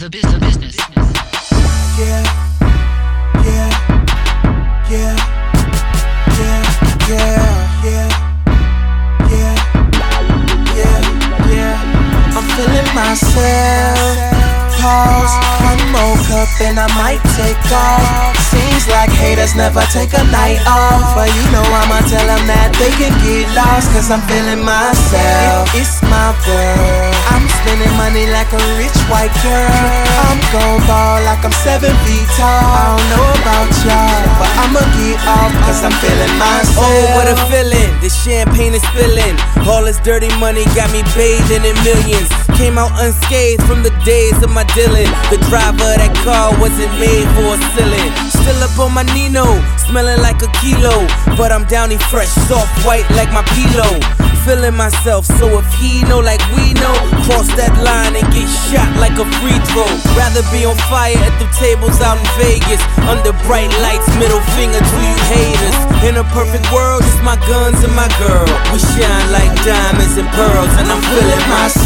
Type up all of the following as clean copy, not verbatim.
The business. Yeah, yeah, yeah, yeah, yeah, yeah, yeah, yeah. I'm feeling myself. Pause, one more cup and I might take off. Seems like haters never take a night off, but you know I'ma tell them that they can get lost, cause I'm feeling myself. It's my world. I'm spending money like a rich white girl. I'm gon' ball like I'm 7 feet tall. I don't know about y'all, but I'ma get off cause I'm feeling myself. Oh, what a feeling, the champagne is spilling. All this dirty money got me bathing in millions. Came out unscathed from the days of my dealing. The driver of that car wasn't made for a ceiling. Still up on my Nino, smelling like a kilo, but I'm Downy fresh, soft white like my pillow. Feeling myself, so if he know like we know, cross that line and get shot like a free throw. Rather be on fire at the tables out in Vegas, under bright lights, middle finger to you haters. In a perfect world, just my guns and my girl. We shine like diamonds and pearls, and I'm feeling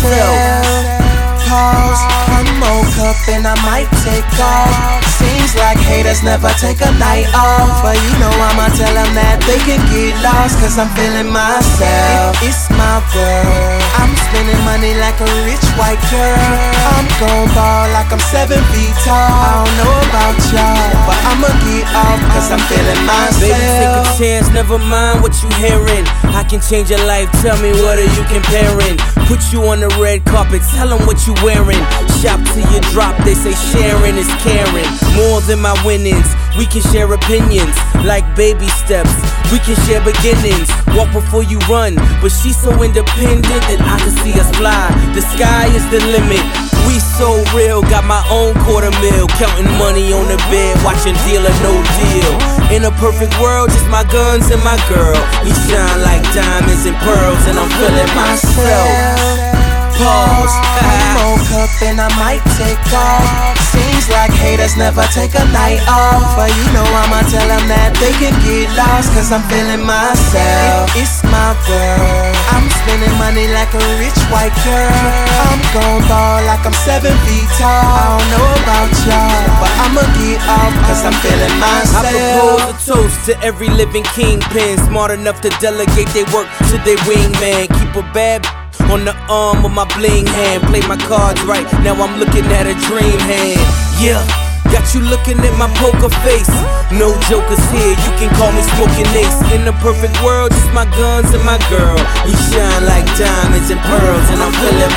myself. Pause, one more cup and I might take off. Seems like haters never take a night off, but you know I'ma tell them that they can get lost, cause I'm feeling myself. It's my world. I'm spending money like a rich white girl. I'm gon' ball like I'm 7 feet tall. I don't know about y'all, but I'ma get off cause I'm feeling myself. Baby, take a chance, never mind what you hearing. I can change your life, tell me what are you comparing. Put you on the red carpet, tell them what you wearing. Shop till you drop, they say sharing is caring. More than my winnings, we can share opinions. Like baby steps, we can share beginnings. Walk before you run, but she's so independent that I can see us fly. The sky is the limit. We so real, got my own $250,000. Counting money on the bed, watching Deal or No Deal. In a perfect world, just my guns and my girl. We shine like diamonds and pearls, and I'm feeling myself. Pause. One more cup and I might take off. Seems like haters never take a night off, but you know I'ma tell them that they can get lost, cause I'm feeling myself. It's my world. I'm spending money like a rich white girl. I'm gon' ball like I'm 7 feet tall. I don't know about y'all, but I'ma get off cause I'm feeling myself. I propose a toast to every living kingpin, smart enough to delegate their work to their wingman. Keep a bad on the arm of my bling hand. Play my cards right, now I'm looking at a dream hand. Yeah, got you looking at my poker face. No jokers here, you can call me Smoking Ace. In the perfect world, just my guns and my girl. We shine like diamonds and pearls, and I'm feeling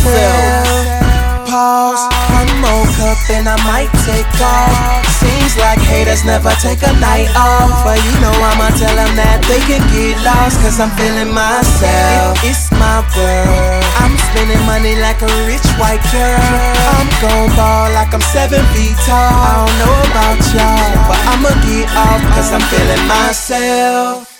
myself. Pause, one more cup and I might take off. Seems like haters never take a night off, but you know I'ma tell them that they can get lost, cause I'm feeling myself. It's my world. I'm spending money like a rich white girl. I'm gon' ball like I'm 7 feet tall. I don't know about y'all, but I'ma get off cause I'm feeling myself.